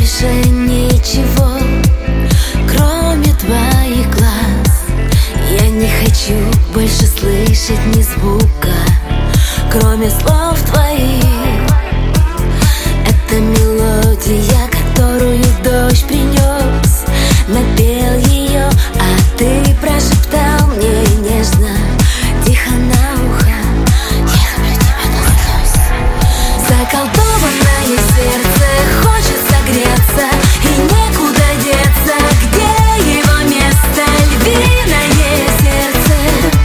больше ничего, кроме твоих глаз. Я не хочу больше слышать ни звука, кроме слов твоих. Это мелодия, которую дождь принес, напел ее, а ты прошептал мне нежно, тихо на ухо: я люблю тебя до слез. Заколдованное сердце хочет согреться, и некуда деться. Где его место? Львиное сердце,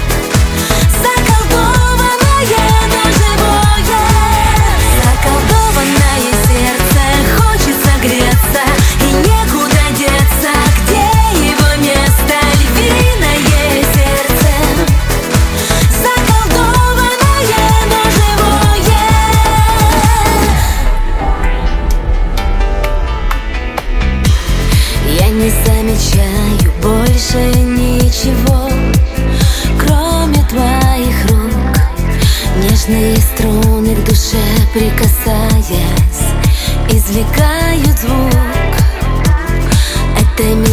заколдованное, но живое. Заколдованное сердце хочет согреться, и некуда деться. Где его место? Львиное сердце, заколдованное, но живое. Я не замечаю больше ничего, кроме твоих рук. Нежные струны к душе прикасаясь, извлекают звук. Это